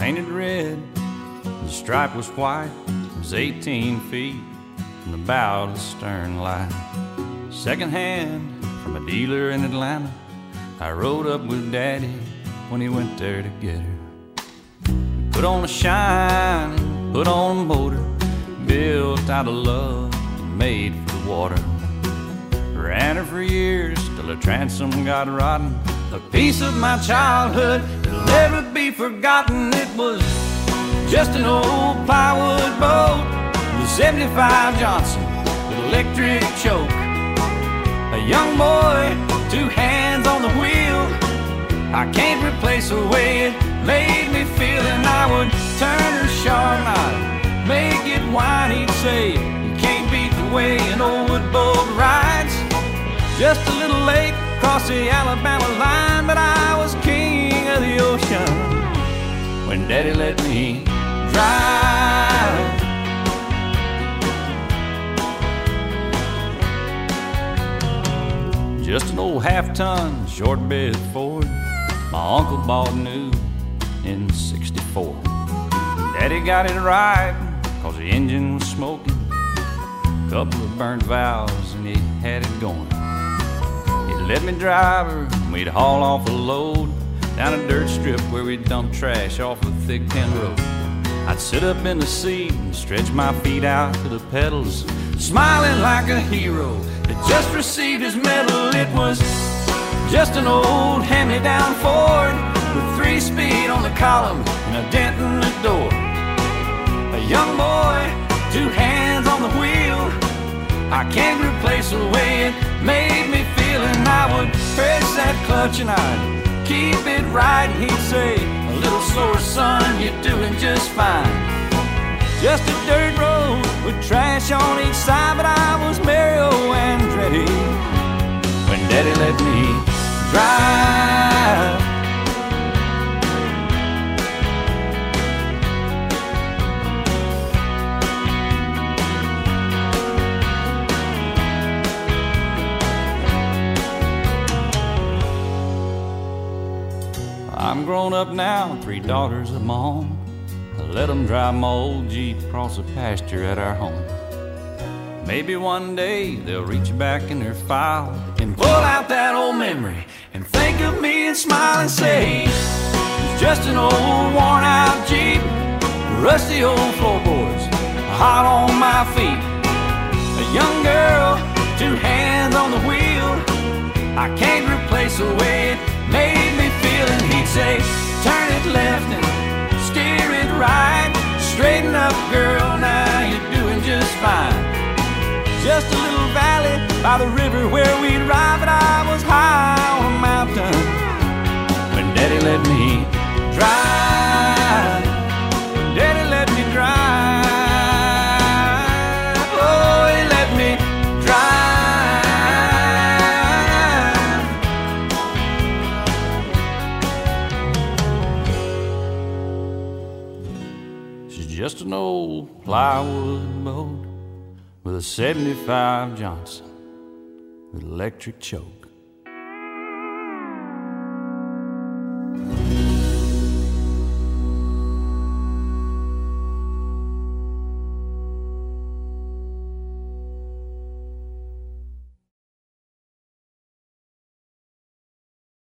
painted red. The stripe was white. It was 18 feet from the bow to the stern line. Second hand from a dealer in Atlanta. I rode up with Daddy when he went there to get her. Put on a shine, put on a motor, built out of love and made for the water. Ran her for years till her transom got rotten. A piece of my childhood that'll never be forgotten. It was just an old plywood boat with a 75 Johnson with electric choke. A young boy, 2 hands on the wheel. I can't replace the way it made me feel. And I would turn her sharp and I'd make it whine. He'd say, you can't beat the way an old wood boat rides. Just a little late across the Alabama line, but I was king of the ocean when Daddy let me drive. Just an old half-ton short bed Ford my uncle bought new in '64. Daddy got it right cause the engine was smoking, couple of burnt valves and he had it going. He'd let me drive her and we'd haul off a load down a dirt strip where we'd dump trash off a thick tin road. I'd sit up in the seat and stretch my feet out to the pedals, smiling like a hero that just received his medal. It was just an old hand-me-down Ford with 3-speed on the column and a dent in the door. A young boy, 2 hands on the wheel. I can't replace the way it made me feel. And I would press that clutch and I'd keep it right. And he'd say, a little slower, son, you're doing just fine. Just a dirt road with trash on each side, but I was Mario Andretti when Daddy let me drive. I'm grown up now, 3 daughters of my own. I let them drive my old Jeep across the pasture at our home. Maybe one day they'll reach back in their file and pull out that old memory and think of me and smile and say, it's just an old worn out Jeep, rusty old floorboards, hot on my feet. A young girl, 2 hands on the wheel. I can't replace the way it made me feel. And he'd say, turn it left and steer it right. Straighten up, girl, now you're doing just fine. Just a little valley by the river where we'd ride, but I was high on a mountain when Daddy let me drive. When Daddy let me drive. Oh, he let me drive. She's just an old plywood boat with a 75 Johnson with electric choke.